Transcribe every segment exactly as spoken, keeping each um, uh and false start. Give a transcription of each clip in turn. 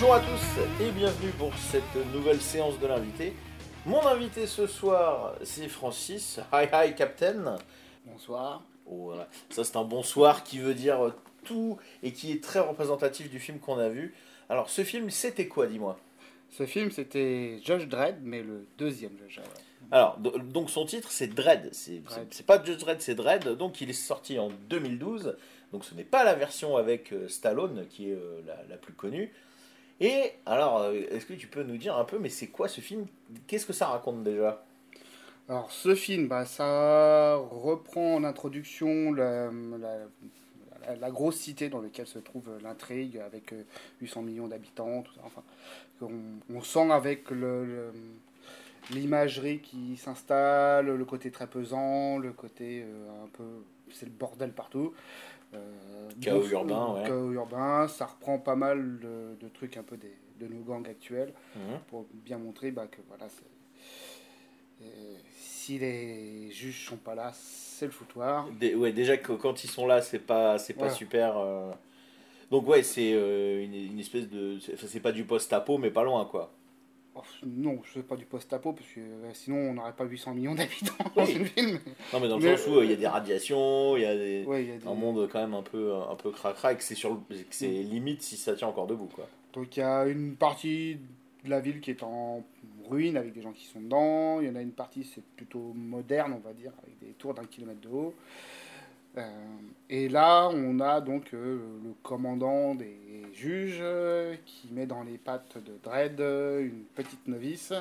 Bonjour à tous et bienvenue pour cette nouvelle séance de l'invité. Mon invité ce soir, c'est Francis. Hi hi Captain. Bonsoir. Oh, voilà. Ça c'est un bonsoir qui veut dire tout et qui est très représentatif du film qu'on a vu. Alors ce film c'était quoi, dis-moi? Ce film, c'était Judge Dredd, mais le deuxième Judge Dredd. Alors do- donc son titre c'est Dredd. C'est, Dredd. c'est, c'est pas Judge Dredd, c'est Dredd. Donc il est sorti en deux mille douze. Donc ce n'est pas la version avec euh, Stallone qui est euh, la, la plus connue. Et alors, euh, est-ce que tu peux nous dire un peu, mais c'est quoi ce film? Qu'est-ce que ça raconte déjà? Alors, ce film, bah, ça reprend en introduction la, la, la- la grosse cité dans laquelle se trouve l'intrigue, avec euh, huit cents millions d'habitants, tout ça. Enfin, on, on sent avec le, le- l'imagerie qui s'installe, le côté très pesant, le côté euh, un peu. C'est le bordel partout. Euh, Chaos bon, urbain, ouais. chaos urbain, ça reprend pas mal de, de trucs un peu des, de nos gangs actuels Mhm. pour bien montrer bah, que voilà, c'est- euh, si les juges sont pas là, c'est le foutoir. Dé- ouais, déjà que quand ils sont là, c'est pas, c'est pas Voilà. super. euh. Donc ouais, c'est euh, une, une espèce de, c'est, enfin, c'est pas du post-apo, mais pas loin quoi. Oh, non, je fais pas du post-apo parce que euh, sinon on n'aurait pas huit cents millions d'habitants dans Oui. une ville. Non mais dans le Mais, sens où euh, il y a des radiations, il y a des, ouais, il y a des... un monde quand même un peu, un peu cracra, et que c'est sur, le- que c'est Mm. limite si ça tient encore debout quoi. Donc il y a une partie de la ville qui est en ruine avec des gens qui sont dedans. Il y en a une partie c'est plutôt moderne, on va dire, avec des tours d'un kilomètre de haut. Euh, et là, on a donc euh, le commandant des juges euh, qui met dans les pattes de Dredd euh, une petite novice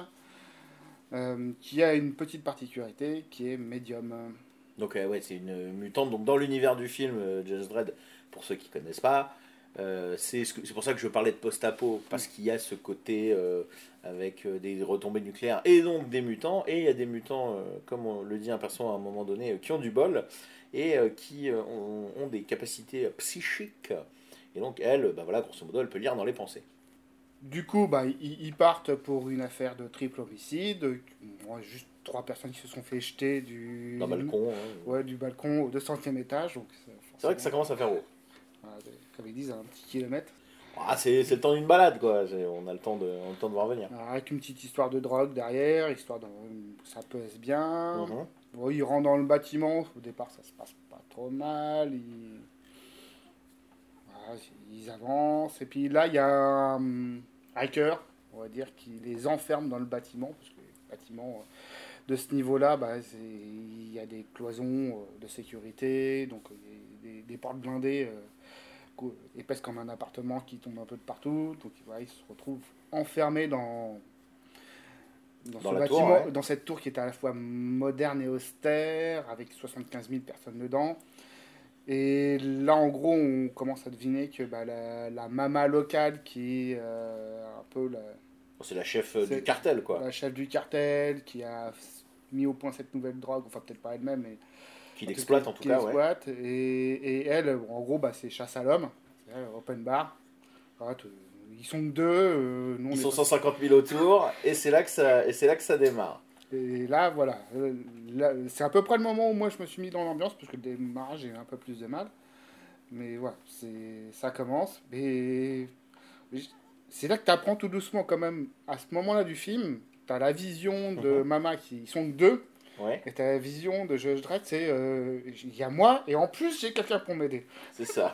euh, qui a une petite particularité qui est médium. Donc euh, ouais, c'est une mutante. Donc dans l'univers du film euh, Judge Dredd, pour ceux qui connaissent pas, euh, c'est ce que- c'est pour ça que je parlais de post-apo parce qu'il y a ce côté euh, avec euh, des retombées nucléaires et donc des mutants. Et il y a des mutants, euh, comme on le dit un perso à un moment donné, euh, qui ont du bol et euh, qui euh, ont, ont des capacités psychiques. Et donc elle, bah voilà, grosso modo, elle peut lire dans les pensées. Du coup, bah, ils, ils partent pour une affaire de triple homicide. Bon, juste trois personnes qui se sont fait jeter du, D'un balcon. Hein. ouais, du balcon au deux centième étage. Donc, C'est vrai que ça commence à faire haut. voilà, comme ils disent, un petit kilomètre. Ah, c'est c'est le temps d'une balade, quoi. C'est- On a le temps de, on a le temps de voir venir. Alors, avec une petite histoire de drogue derrière, histoire de ça pèse bien. Mhm. Bon, ils rentrent dans le bâtiment. Au départ, ça se passe pas trop mal. Ils, voilà, ils avancent. Et puis là, il y a un hacker, on va dire, qui les enferme dans le bâtiment. Parce que le bâtiment de ce niveau-là, bah, c'est- il y a des cloisons euh, de sécurité. Donc, il y a des, des portes blindées euh, co- épaisses comme un appartement qui tombent un peu de partout. Donc, voilà, ils se retrouvent enfermés dans dans, Dans ce la tour, bâtiment, ouais. dans cette tour qui est à la fois moderne et austère, avec soixante-quinze mille personnes dedans. Et là, en gros, on commence à deviner que bah, la, la mama locale, qui est euh, un peu la, Bon, c'est la chef euh, du c'est cartel, quoi. la chef du cartel, qui a mis au point cette nouvelle drogue, enfin peut-être pas elle-même, mais Qui en tout l'exploite, cas, en tout qui cas, ouais. l'exploite. Et, et elle, bon, en gros, bah, c'est chasse à l'homme, c'est euh, open bar. Voilà, t- ils sont que deux, euh, nous on Ils est sont pas- cent cinquante mille autour, et c'est là que ça, et c'est là que ça démarre. Et là, voilà. Euh, là, c'est à peu près le moment où moi je me suis mis dans l'ambiance, parce que le démarrage, j'ai eu un peu plus de mal. Mais voilà, c'est, ça commence. Et c'est là que tu apprends tout doucement, quand même, à ce moment-là du film, tu as la vision de Mhm. Mama qui ils sont que deux, Ouais, et tu as la vision de Judge Dredd, c'est euh, il y a moi, et en plus j'ai quelqu'un pour m'aider. c'est ça.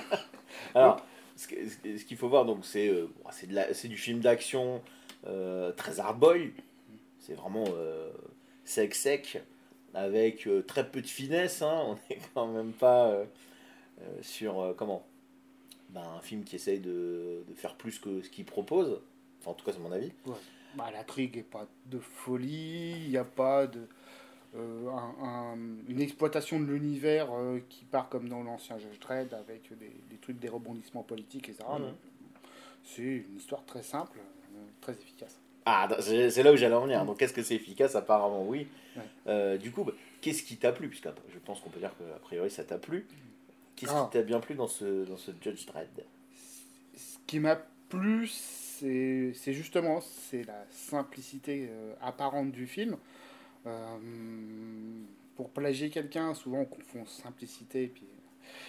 Donc, Alors, ce que- ce qu'il faut voir, donc, c'est euh, bon, c'est de la- c'est du film d'action euh, très hard-boy. C'est vraiment euh, sec sec, avec euh, très peu de finesse. Hein. On n'est quand même pas euh, euh, sur, euh, comment ben, un film qui essaye de, de faire plus que ce qu'il propose. Enfin, en tout cas, c'est mon avis. ouais. Bah, l'intrigue n'est pas de folie, il n'y a pas de. euh, un- un- une exploitation de l'univers euh, qui part comme dans l'ancien Judge Dredd avec des, des trucs, des rebondissements politiques, et cetera. Mhm. C'est une histoire très simple, euh, très efficace. Ah, c'est c'est là où j'allais en venir. Donc, est-ce que c'est efficace? Apparemment, oui. Ouais. Euh, du coup, bah, qu'est-ce qui t'a plu? Puisque je pense qu'on peut dire qu'a priori ça t'a plu. Qu'est-ce Ah. qui t'a bien plu dans ce, dans ce Judge Dredd? Ce qui m'a plu, c'est c'est justement c'est la simplicité euh, apparente du film. Euh, pour plagier quelqu'un, souvent on confond simplicité et puis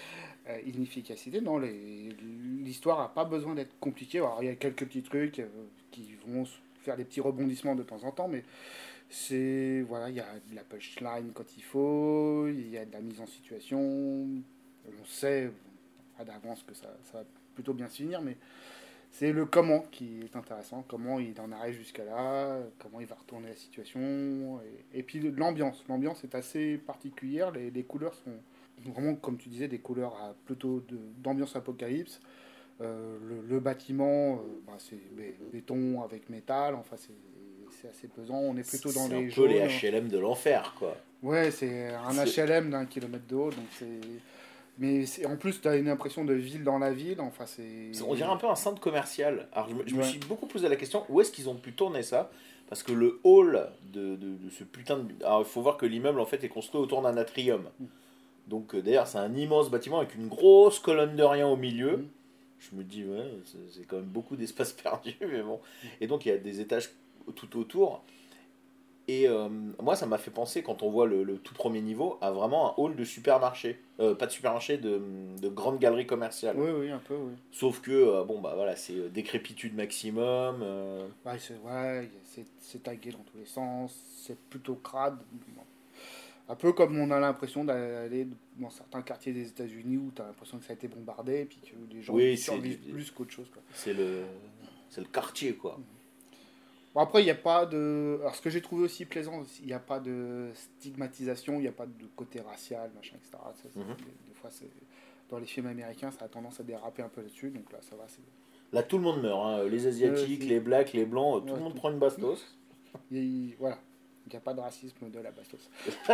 euh, inefficacité. Non, les, l'histoire n'a pas besoin d'être compliquée. Alors, il y a quelques petits trucs euh, qui vont faire des petits rebondissements de temps en temps, mais c'est voilà, il y a de la punchline quand il faut, il y a de la mise en situation. On sait à d'avance que ça, ça va plutôt bien se finir, mais c'est le comment qui est intéressant, comment il en arrive jusqu'à là, comment il va retourner la situation, et, et puis l'ambiance. L'ambiance est assez particulière, les, les couleurs sont vraiment, comme tu disais, des couleurs à, plutôt de, d'ambiance apocalypse. Euh, le, le bâtiment, euh, bah, c'est bé- béton avec métal, enfin c'est, c'est assez pesant. On est plutôt dans C'est les un peu jaunes. les H L M de l'enfer, quoi. Ouais, c'est un C'est- H L M d'un kilomètre de haut, donc c'est. Mais c'est, en plus, tu as une impression de ville dans la ville. Enfin, c'est. On dirait un peu un centre commercial. Alors je me, je me Ouais. suis beaucoup posé la question, où est-ce qu'ils ont pu tourner ça? Parce que le hall de, de- de ce putain de... Alors il faut voir que l'immeuble en fait est construit autour d'un atrium. Donc euh, d'ailleurs c'est un immense bâtiment avec une grosse colonne de rien au milieu. Mm. Je me dis, ouais, c'est c'est quand même beaucoup d'espace perdu, mais bon. Et donc il y a des étages tout autour. Et euh, moi, ça m'a fait penser, quand on voit le, le tout premier niveau, à vraiment un hall de supermarché. Euh, pas de supermarché, de, de grande galerie commerciale. Oui, oui, un peu, oui. Sauf que, euh, bon, bah voilà, c'est euh, décrépitude maximum. euh, Ouais, c'est, ouais, c'est, c'est tagué dans tous les sens, c'est plutôt crade. Un peu comme on a l'impression d'aller dans certains quartiers des États-Unis où tu as l'impression que ça a été bombardé et puis que les gens Oui, y c'est survivent du- plus qu'autre chose, quoi. c'est le, c'est le quartier, quoi. Bon, après, il n'y a pas de. Alors, ce que j'ai trouvé aussi plaisant, il n'y a pas de stigmatisation, il n'y a pas de côté racial, machin, et cetera. Ça, c'est- Mhm. des, des fois, c'est... dans les films américains, ça a tendance à déraper un peu là-dessus, donc là, ça va. C'est... Là, tout le monde meurt, hein. Les Asiatiques, Ouais, les Blacks, les Blancs, euh, tout ouais, le monde tout. prend une bastos. Il- Voilà, il n'y a pas de racisme de la bastos.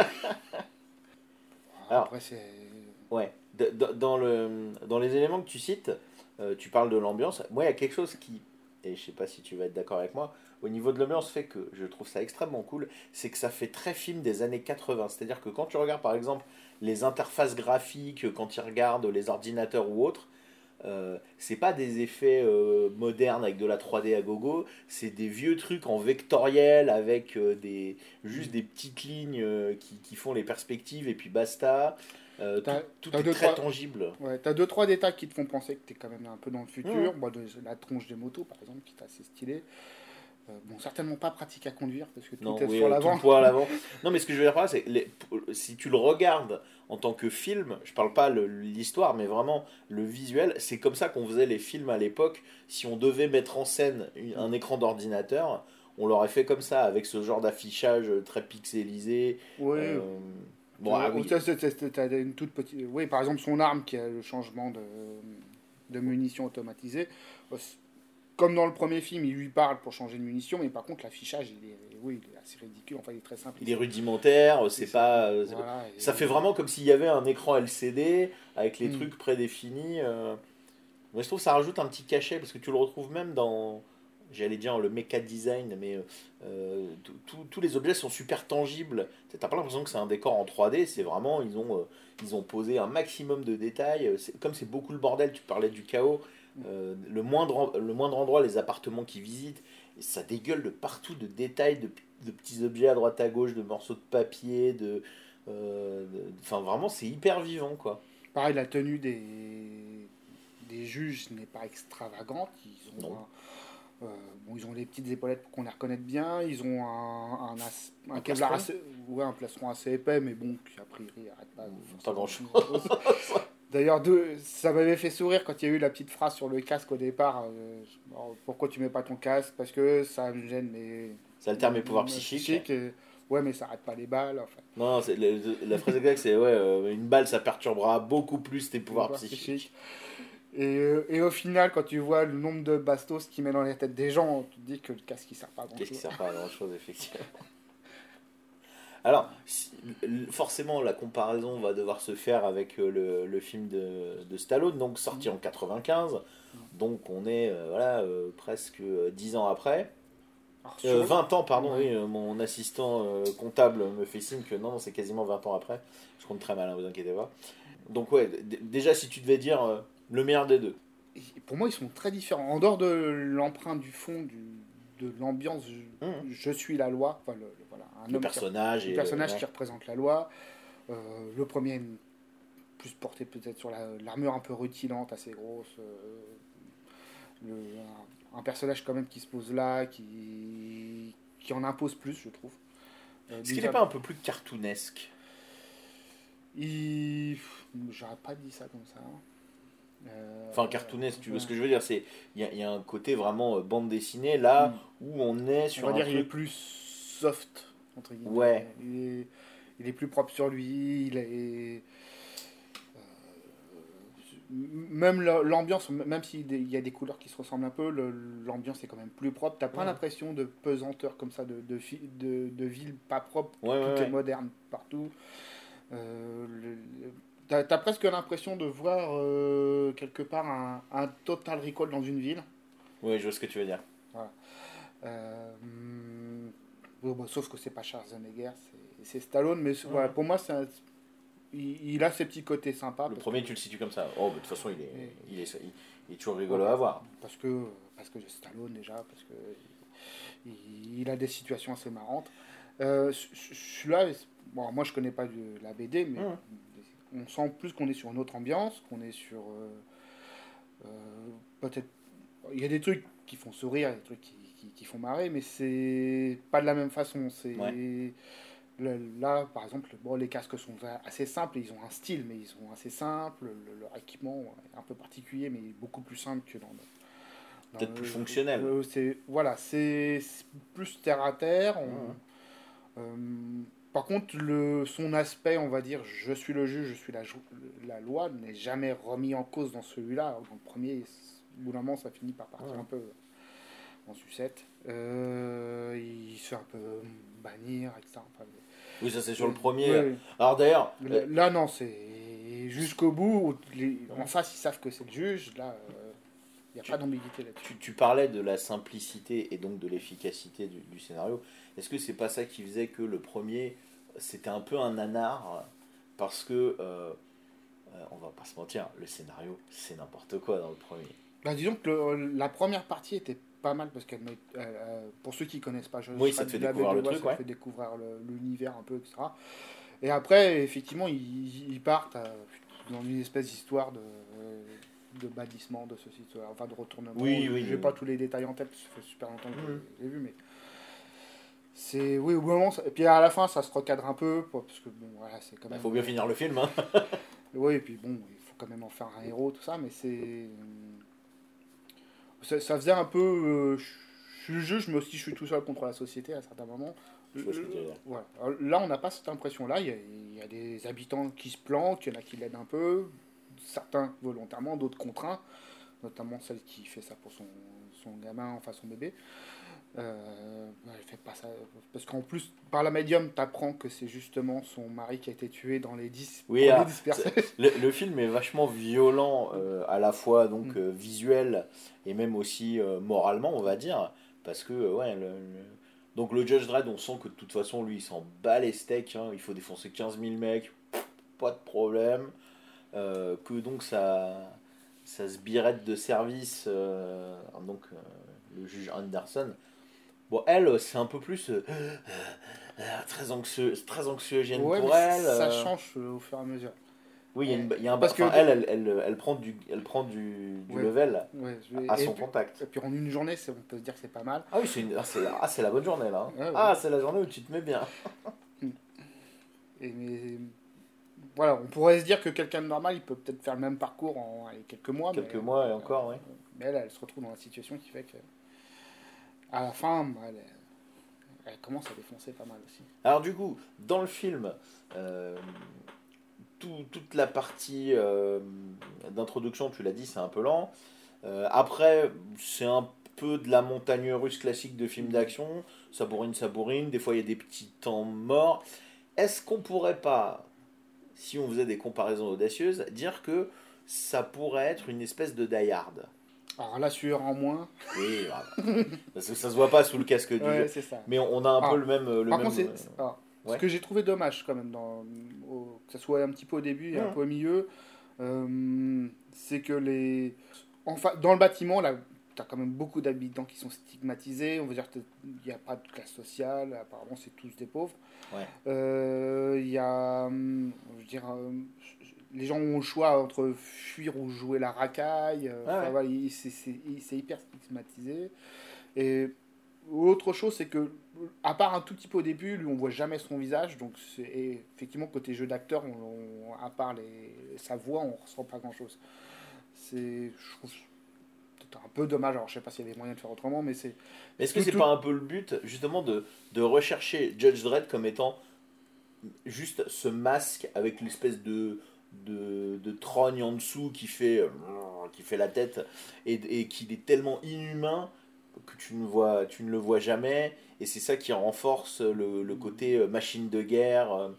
Alors, Après, c'est. ouais, D- d- dans, le, dans les éléments que tu cites, euh, tu parles de l'ambiance. Moi, il y a quelque chose qui, et je sais pas si tu vas être d'accord avec moi, au niveau de l'ambiance, fait que je trouve ça extrêmement cool, c'est que ça fait très film des années quatre-vingts. C'est-à-dire que quand tu regardes par exemple les interfaces graphiques, quand tu regardes les ordinateurs ou autres, euh, c'est pas des effets euh, modernes avec de la trois D à gogo, c'est des vieux trucs en vectoriel avec euh, des, juste des petites lignes euh, qui, qui font les perspectives et puis basta. Euh, tout T'as, tout t'as est deux, très trois... tangible. Ouais, t'as deux, trois détails qui te font penser que tu es quand même un peu dans le Mhm. futur. Bon, de- la tronche des motos, par exemple, qui est assez stylée. Euh, bon, certainement pas pratique à conduire parce que tout Non, est oui, sur euh, tout le l'avant. poids à l'avant. Non, mais ce que je veux dire par là, c'est les- si tu le regardes en tant que film, je parle pas le- l'histoire, mais vraiment le visuel, c'est comme ça qu'on faisait les films à l'époque. Si on devait mettre en scène une- un écran d'ordinateur, on l'aurait fait comme ça, avec ce genre d'affichage très pixelisé. Oui, Euh, tu Bon, ah vois, ou oui, t'as- t'as- t'as- t'as une toute petite. Oui, par exemple, son arme qui a le changement de, de munitions automatisée. Bah, c'est- Comme dans le premier film, il lui parle pour changer de munitions, mais par contre, l'affichage, il est, oui, il est assez ridicule. Enfin, il est très simple. il est rudimentaire, c'est C'est- pas. euh, c'est- Voilà. Ça fait et- vraiment comme s'il y avait un écran L C D avec les Hmm. trucs prédéfinis. euh. Moi, je trouve que ça rajoute un petit cachet parce que tu le retrouves même dans, j'allais dire le mecha design, mais euh, euh, tout- tout- tous les objets sont super tangibles. Tu n'as pas l'impression que c'est un décor en trois D, c'est vraiment, ils ont, euh, ils ont posé un maximum de détails. C'est- Comme c'est beaucoup le bordel, tu parlais du chaos, euh, le, moindre, en- le moindre endroit, les appartements qu'ils visitent, et ça dégueule de partout de détails, de, de petits objets à droite à gauche, de morceaux de papier, de. euh, de- Enfin, vraiment, c'est hyper vivant, quoi. Pareil, la tenue des, des juges n'est pas extravagante. Ils ont, Non. un- euh, bon, ils ont les petites épaulettes pour qu'on les reconnaisse bien. Ils ont un, un, as- un Un Kevlar plastron assez, ouais, un plastron assez épais, mais bon, qui a priori arrête pas. Pas forcément grand-chose. grand-chose. D'ailleurs, deux- ça m'avait fait sourire quand il y a eu la petite phrase sur le casque au départ. euh, alors, pourquoi tu mets pas ton casque? Parce que ça me gêne mes, Ça altère mes pouvoirs mes psychiques. et- ouais, mais ça arrête pas les balles. Enfin, Non, non, c'est, la, la phrase exacte, c'est ouais, euh, une balle, ça perturbera beaucoup plus tes pouvoirs pouvoirs psychiques. psychiques. Et, euh, et au final, quand tu vois le nombre de bastos qu'il met dans les têtes des gens, tu te dis que le casque il sert pas à grand Qu'est-ce qui chose. sert pas à grand chose, effectivement. Alors, si- forcément, la comparaison va devoir se faire avec euh, le, le film de, de Stallone, donc sorti en quatre-vingt-quinze. Donc, on est euh, voilà, euh, presque euh, dix ans après. Alors, Euh, sur- vingt ans, pardon, Ouais. oui, euh, mon assistant euh, comptable me fait signe que non, non, c'est quasiment vingt ans après. Je compte très mal, hein, vous inquiétez pas. Donc, ouais, d- déjà, si tu devais dire euh, le meilleur des deux. Et pour moi, ils sont très différents. En dehors de l'empreinte du fond, du, de l'ambiance, je, Mhm. je suis la loi. Enfin, le, le- voilà, un Le homme qui- personnage le et personnage le- qui représente la loi. Euh, le premier a une plus porté peut-être sur la, l'armure un peu rutilante, assez grosse. Euh, le, un, un personnage quand même qui se pose là, qui, qui en impose plus, je trouve. Euh, Est-ce qu'il n'est pas un peu plus cartoonesque? Il... J'aurais pas dit ça comme ça. Euh, Enfin, cartoonesque, tu vois ouais. ce que je veux dire, c'est il y, a- il y a un côté vraiment euh, bande dessinée là Mm. où on est On sur va un dire qu'il est truc. plus soft, entre guillemets. Ouais, Il est, il est plus propre sur lui, il est... Même la- l'ambiance, même s'il y a des couleurs qui se ressemblent un peu, le- l'ambiance est quand même plus propre. T'as pas ouais, l'impression de pesanteur comme ça, de, de, fi- de, de ville pas propre, ouais, ouais, tout est ouais. moderne partout. Euh, le- le- t'as, t'as presque l'impression de voir euh, quelque part un, un Total Recall dans une ville. Ouais, je vois ce que tu veux dire. Voilà. Euh, hum, bon, bah, sauf que c'est pas Schwarzenegger, c'est, c'est Stallone, mais c'est- Ouais, voilà, ouais. pour moi, c'est un- il, il a ses petits côtés sympas Le parce que, premier, tu le situes comme ça. Oh, bah, de toute façon, il est, et- il est, il, il est toujours rigolo voilà. à voir. Parce que, parce que Stallone déjà, parce que il, il a des situations assez marrantes. Euh, ce- ce- celui-là, bon, moi je connais pas de, la B D, mais Ouais. on sent plus qu'on est sur une autre ambiance, qu'on est sur euh, euh, peut-être. Il y a des trucs qui font sourire, des trucs qui, qui, qui font marrer, mais c'est pas de la même façon. C'est Ouais. le- là, par exemple, bon, les casques sont assez simples, ils ont un style, mais ils sont assez simples. Le- leur équipement est un peu particulier, mais beaucoup plus simple que dans, dans Peut-être le- plus fonctionnel. le- c'est voilà, c'est c'est plus terre à terre. Ouais, ouais. On- euh, par contre, le, son aspect, on va dire, je suis le juge, je suis la, jou- la loi, n'est jamais remis en cause dans celui-là. Dans le premier, au bout d'un moment, ça finit par partir Ouais. un peu en sucette. Euh, il se fait un peu bannir, et cetera. Enfin, Oui, ça c'est sur le euh, premier. ouais. Alors d'ailleurs, Là, euh, là, non, c'est jusqu'au bout. Où les- en face, ils savent que c'est le juge. Là, il n'y a Tu- pas d'ambiguïté là-dessus. tu, tu parlais de la simplicité et donc de l'efficacité du, du scénario. Est-ce que c'est pas ça qui faisait que le premier, c'était un peu un nanar? Parce que, euh, euh, on va pas se mentir, le scénario, c'est n'importe quoi dans le premier. Bah, disons que le- la première partie était pas mal parce qu'elle met, euh, euh, pour ceux qui connaissent pas, je Oui, je ça te fait de la découvrir B D, le ouais, truc, ça te ouais. fait découvrir le- l'univers un peu, et cetera. Et après, effectivement, ils, ils partent euh, dans une espèce d'histoire de, de bannissement de ceci, de cela, enfin de retournement. Oui, oui, J'ai oui. pas tous les détails en tête, parce que ça fait super longtemps que Mhm. je l'ai vu, mais c'est oui au bout d'un moment. ça- Et puis à la fin, ça se recadre un peu pour- parce que bon, voilà, c'est quand Il même. faut bien finir le film, hein. Oui, et puis bon, il faut quand même en faire un héros, tout ça, mais c'est. Ça, ça faisait un peu. euh, je je suis le juge, mais aussi je suis tout seul contre la société à certains moments. Je vois ce que tu veux dire. Voilà. Alors là, on n'a pas cette impression-là. Il y, a, il y a des habitants qui se planquent, il y en a qui l'aident un peu, certains volontairement, d'autres contraints, notamment celle qui fait ça pour son, son gamin, enfin son bébé. Euh, elle fait pas ça. Parce qu'en plus, par la médium, t'apprends que c'est justement son mari qui a été tué dans les dix Oui, pour ah, les disperser. Le, le film est vachement violent, euh, à la fois donc Mm. euh, visuel et même aussi euh, moralement, on va dire, parce que euh, ouais, le, le- donc le Judge Dredd, on sent que de toute façon, lui, il s'en bat les steaks, hein, il faut défoncer quinze mille mecs, pas de problème, euh, que donc ça, ça se birette de service, euh, donc euh, le juge Anderson. Bon, elle, c'est un peu plus euh, euh, très anxieux, très anxiogène Ouais, mais pour elle. ça euh, change euh, au fur et à mesure. oui, il y a, une- il y a un, Parce que enfin, de- elle, elle, elle, elle prend du, elle prend du, du Ouais. level Ouais, je vais- à et son puis- contact. Et puis en une journée, c'est- on peut se dire que c'est pas mal. Ah oui, c'est une- ah, c'est la, ah, c'est la bonne journée là. hein. Ouais, ouais. Ah, c'est la journée où tu te mets bien. Et mais, voilà, on pourrait se dire que quelqu'un de normal, il peut peut-être faire le même parcours en allez, quelques mois. Quelques mais, mois et encore, oui. Mais elle, elle se retrouve dans la situation qui fait que, à la fin, bah, elle, elle commence à défoncer pas mal aussi. Alors du coup, dans le film, euh, tout- toute la partie euh, d'introduction, tu l'as dit, c'est un peu lent. Euh, après, c'est un peu de la montagne russe classique de film d'action. Ça bourrine, ça bourrine. Des fois, il y a des petits temps morts. Est-ce qu'on pourrait pas, si on faisait des comparaisons audacieuses, dire que ça pourrait être une espèce de Die Hard? Alors la sueur en moins, Oui, voilà. Parce que ça se voit pas sous le casque du ouais, jeu. c'est ça. Mais on on a un Ah. peu le même... Le Par même contre, c'est- euh, c'est- ah, ouais. ce que j'ai trouvé dommage quand même, dans, au- que ce soit un petit peu au début et un Ouais. peu au milieu, euh, c'est que les. Enfin, dans le bâtiment, là, tu as quand même beaucoup d'habitants qui sont stigmatisés. On veut dire qu'il n'y a pas de classe sociale, apparemment, c'est tous des pauvres. Ouais. Euh, Il y a. hum, Je veux dire. euh, les gens ont le choix entre fuir ou jouer la racaille. euh, Ah enfin, ouais. voilà, il- c'est c'est- il- c'est hyper stigmatisé. Et autre chose, c'est que, à part un tout petit peu au début, lui, on voit jamais son visage. Donc, c'est, et effectivement, côté jeu d'acteur, on- on- à part les, sa voix, on ressent pas grand-chose. C'est, je trouve, peut-être un peu dommage. Alors, je sais pas s'il y avait moyen de faire autrement, mais c'est Mais est-ce que tout, c'est tout. pas un peu le but, justement, de, de rechercher Judge Dredd comme étant juste ce masque avec l'espèce de, de, de trogne en dessous qui fait, euh, qui fait la tête et, et qu'il est tellement inhumain que tu ne, vois, tu ne le vois jamais et c'est ça qui renforce le, le côté euh, machine de guerre. euh.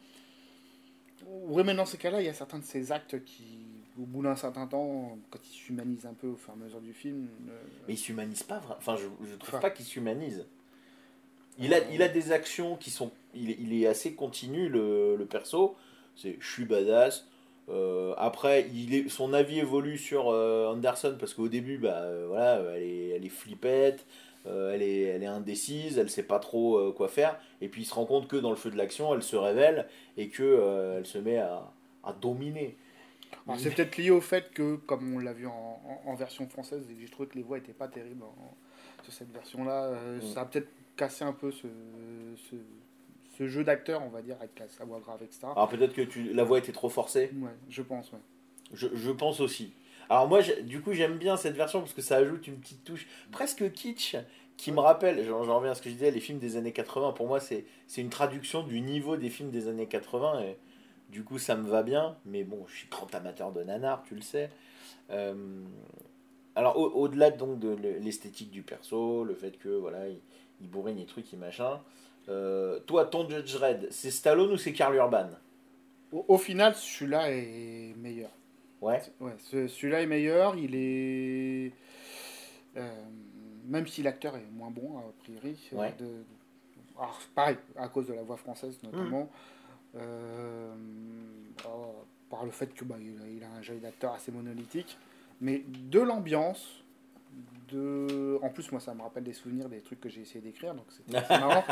Oui, mais dans ces cas-là, il y a certains de ces actes qui, au bout d'un certain temps, quand ils s'humanisent un peu au fur et à mesure du film, euh, Mais il s'humanise pas vraiment. Enfin, je, je trouve enfin, pas qu'il s'humanise. Il a, il euh, a des actions qui sont. Il, est- il est assez continu, le, le perso. C'est je suis badass. Euh, après, il est, son avis évolue sur euh, Anderson parce qu'au début, bah, euh, voilà, elle est, elle est flippette, euh, elle, est, elle est indécise, elle sait pas trop euh, quoi faire. Et puis il se rend compte que dans le feu de l'action, elle se révèle et que euh, elle se met à, à dominer. alors c'est peut-être lié au fait que, comme on l'a vu en, en- en version française, et que j'ai trouvé que les voix n'étaient pas terribles en- sur cette version-là, euh, Mm. ça a peut-être cassé un peu ce, ce, ce jeu d'acteur, on va dire, avec la- sa voix grave, et cetera. Alors peut-être que tu, la voix était trop forcée. Ouais, je pense, ouais. Je, je pense aussi. Alors moi, j'ai- du coup, j'aime bien cette version parce que ça ajoute une petite touche presque kitsch qui me Ouais. rappelle, j'en j'en reviens à ce que je disais, les films des années quatre-vingts. Pour moi, c'est c'est une traduction du niveau des films des années quatre-vingts. Et du coup, ça me va bien. Mais bon, je suis grand amateur de nanar, tu le sais. Euh, alors, au- au-delà donc de l'esthétique du perso, le fait que voilà, il, il bourrine les trucs, il machin. euh, toi, ton Judge Red, c'est Stallone ou c'est Karl Urban? Au, au final, celui-là est meilleur. Ouais, Ouais, ce- celui-là est meilleur, il est... euh, même si l'acteur est moins bon, a priori, euh, ouais. de, alors, pareil, à cause de la voix française Hmm. notamment, euh, oh, par le fait que bah, il, a, il a un jeu d'acteur assez monolithique, mais de l'ambiance, de... en plus moi ça me rappelle des souvenirs des trucs que j'ai essayé d'écrire, donc c'est c'est marrant.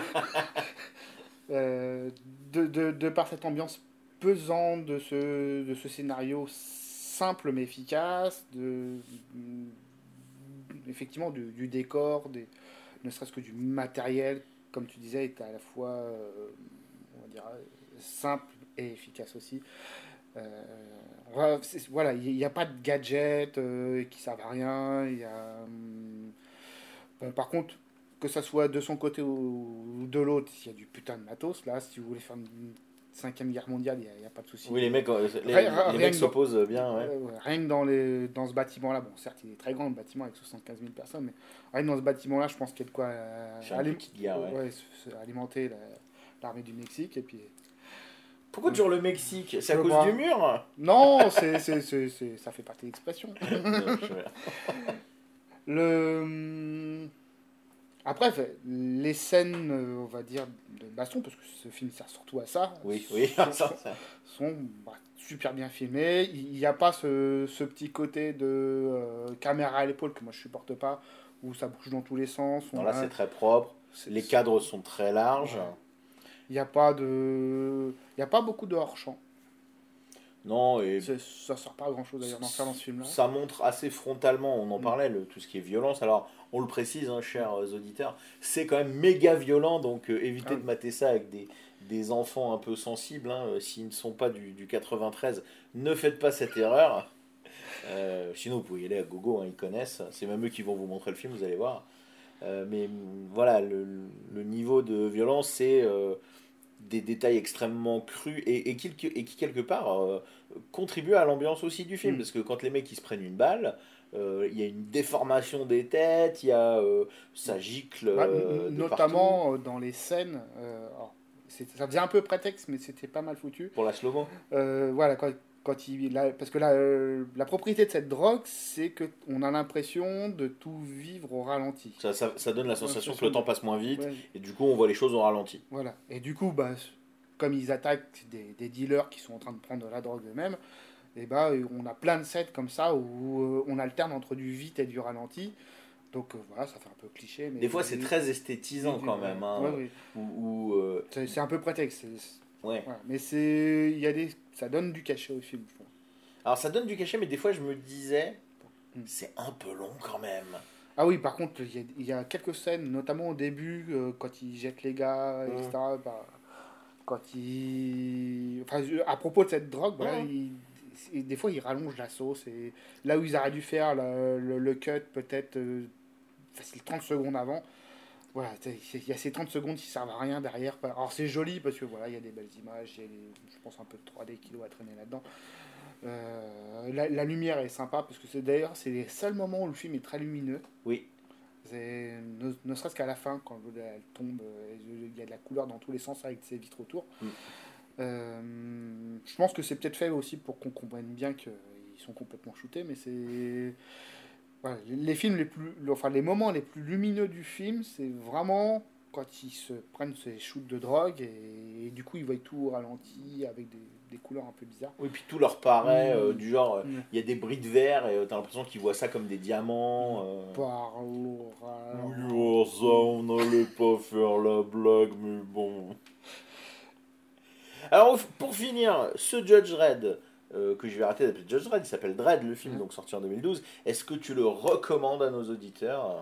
Euh, de, de, de par cette ambiance pesante de ce, de ce scénario simple mais efficace, de, effectivement du, du décor, des, ne serait-ce que du matériel, comme tu disais, est à la fois euh, on va dire, simple et efficace aussi. Euh, voilà, il n'y a pas de gadgets euh, qui servent à rien. Il y a, hum, bon, par contre, que ça soit de son côté ou de l'autre, il y a du putain de matos. Là, si vous voulez faire une cinquième guerre mondiale, il n'y a, a, pas de souci. Oui, les mecs, euh, les, Rien, les rien mecs que dans, s'opposent bien, ouais. euh, rien que dans, les, dans ce bâtiment-là, bon, certes, il est très grand le bâtiment avec soixante-quinze mille personnes, mais rien que dans ce bâtiment-là, je pense qu'il y a de quoi euh, Faire une alim- petite guerre, ouais. ouais, se- se- alimenter la- l'armée du Mexique. Et puis, Pourquoi euh, toujours le Mexique? C'est je à sais cause pas. du mur? Non, c'est, c'est, c'est, c'est- ça fait partie de l'expression. Non, je- Le... Après, fait, les scènes, euh, on va dire, de baston, parce que ce film sert surtout à ça, Oui, oui, sont, ça, sont- ça. sont, bah, super bien filmées. Il n'y a pas ce, ce petit côté de euh, caméra à l'épaule que moi je supporte pas, où ça bouge dans tous les sens. Non, On là, a- c'est très propre. c'est- Les c'est- cadres sont très larges. ouais. Il n'y a pas de, il y a pas beaucoup de hors-champ. Non, et C'est- Ça sert pas à grand chose d'ailleurs d'en faire dans ce film-là. ça montre assez frontalement, on en Mm. parlait, le, tout ce qui est violence. Alors, on le précise, hein, chers euh, auditeurs, c'est quand même méga violent, donc euh, évitez Ah oui. de mater ça avec des, des enfants un peu sensibles. Hein, euh, s'ils ne sont pas du, du quatre-vingt-treize, ne faites pas cette erreur. Euh, sinon, vous pouvez y aller à gogo, hein, ils connaissent. C'est même eux qui vont vous montrer le film, vous allez voir. Euh, mais mm, voilà, le, le niveau de violence, c'est euh, des détails extrêmement crus et, et, qui, et qui, quelque part, euh, contribuent à l'ambiance aussi du film. Mm. Parce que quand les mecs ils se prennent une balle, euh, il y a une déformation des têtes, il y a, euh, ça gicle Bah, euh, n- de partout. notamment euh, dans les scènes. euh, alors, c'est- ça faisait un peu prétexte, mais c'était pas mal foutu. Pour la slow-mo. Euh, voilà, quand, quand il, là, parce que là, euh, la propriété de cette drogue, c'est que on a l'impression de tout vivre au ralenti. Ça, ça, ça donne la sensation que le temps passe moins vite, Ouais, et du coup on voit les choses au ralenti. voilà. Et du coup, bah, comme ils attaquent des, des dealers qui sont en train de prendre de la drogue eux-mêmes, et bah, on a plein de sets comme ça où euh, on alterne entre du vite et du ralenti. Donc euh, voilà, ça fait un peu cliché. Mais Des fois c'est très esthétisant quand même. Hein, Ouais, ouais. où, où, euh, C'est c'est un peu prétexte. c'est- ouais. Voilà. Mais c'est, il y a des, ça donne du cachet au film. je trouve. Alors ça donne du cachet, mais des fois je me disais, Mm. c'est un peu long quand même. Ah oui, par contre, il y, a- il y a quelques scènes, notamment au début, euh, quand il jette les gars, Mm. et cetera. Bah, quand il. Enfin, je- à propos de cette drogue, voilà, Mm. il- c'est- des fois, il rallonge la sauce. Et là où ils auraient dû faire le, le- le cut, peut-être euh, facile trente secondes avant, voilà, t'as- il y a ces trente secondes qui servent à rien derrière. Alors, c'est joli parce que voilà, il y a des belles images, il y a des- je pense un peu de trois D qui doit traîner là-dedans. Euh, la, la lumière est sympa parce que c'est d'ailleurs c'est les seuls moments où le film est très lumineux. Oui. C'est, ne, ne serait-ce qu'à la fin, quand elle tombe, euh, il y a de la couleur dans tous les sens avec ses vitres autour. Mm. Euh, je pense que c'est peut-être fait aussi pour qu'on comprenne bien qu'ils sont complètement shootés, mais c'est. Voilà, les, les films les plus. Enfin, les moments les plus lumineux du film, c'est vraiment quand ils se prennent ces shoots de drogue et, et du coup ils voient tout au ralenti avec des, des couleurs un peu bizarres. Oui, puis tout leur paraît Mm. euh, du genre, euh, il Mm. y a des bris de verre et euh, t'as l'impression qu'ils voient ça comme des diamants. euh. Par l'oral. Oui, oh, ça, on n'allait pas faire la blague, mais bon. Alors, pour finir, ce Judge Dredd, euh, que je vais arrêter d'appeler Judge Dredd, il s'appelle Dredd, le film, Ouais. donc sorti en deux mille douze. Est-ce que tu le recommandes à nos auditeurs?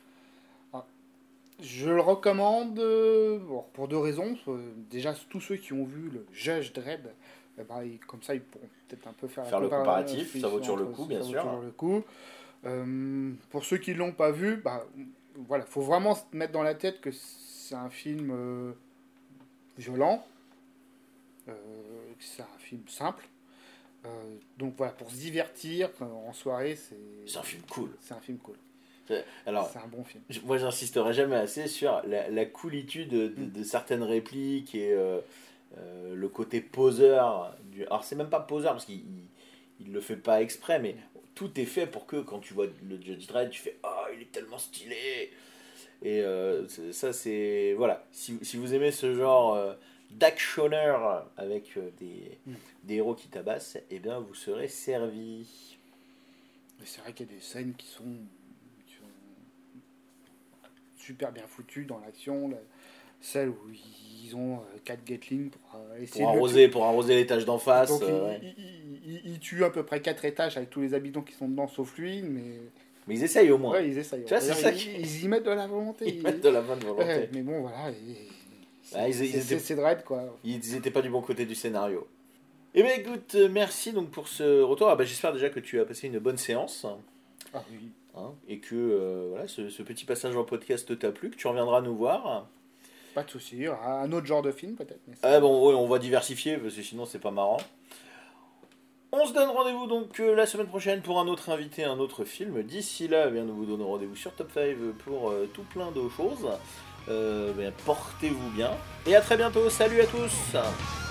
Je le recommande euh, bon, pour deux raisons. Euh, Déjà, tous ceux qui ont vu le Judge Dredd, eh ben, ils- comme ça, ils pourront peut-être un peu faire, Faire la le compara- comparatif, euh, ça vaut toujours le entre- coup, bien ça vaut sûr. toujours le coup. Euh, pour ceux qui ne l'ont pas vu, bah, voilà, faut vraiment se mettre dans la tête que c'est un film euh, violent, euh, que c'est un film simple. Euh, donc voilà, pour se divertir euh, en soirée, c'est C'est un film cool. c'est un film cool. C'est- Alors, C'est un bon film. j- moi, j'insisterai jamais assez sur la, la coolitude de, de- de certaines répliques et euh, euh, le côté poseur. Du... Alors, c'est même pas poseur parce qu'il il, il le fait pas exprès, mais tout est fait pour que quand tu vois le Judge Dredd, tu fais ah, il est tellement stylé. Et euh, c'est- ça, c'est. Voilà. Si, si vous aimez ce genre euh, d'actionneur avec euh, des, Mm. des héros qui tabassent, eh bien, vous serez servi. Mais c'est vrai qu'il y a des scènes qui sont, qui sont super bien foutues dans l'action. la- Celle où ils ont euh, quatre Gatling pour euh, essayer Pour de le arroser, pour arroser l'étage d'en tuer. face. Donc euh, ouais. ils, ils- ils- ils tuent à peu près quatre étages avec tous les habitants qui sont dedans sauf lui, mais Mais ils essayent au moins. ouais, ils essayent. Tu vois, c'est D'ailleurs, ça ils, qui- ils y mettent de la volonté. Ils mettent de la bonne volonté. Ouais, mais bon, voilà. ils- Ah, ils- c'est- ils c'est étaient- c'est Dredd, quoi. Ils n'étaient pas du bon côté du scénario. Eh bien écoute, euh, merci donc pour ce retour. Ah, bah, j'espère déjà que tu as passé une bonne séance. Ah oui. Hein, et que euh, voilà, ce, ce petit passage en podcast t'a plu, que tu reviendras nous voir. Pas de souci. Un autre genre de film, peut-être. mais c'est- Ah bon, ouais, on va diversifier parce que sinon c'est pas marrant. On se donne rendez-vous donc euh, la semaine prochaine pour un autre invité, un autre film. D'ici là, eh bien, nous vous donnons rendez-vous sur Top cinq pour euh, tout plein de choses. Euh, bien, portez-vous bien et à très bientôt. Salut à tous.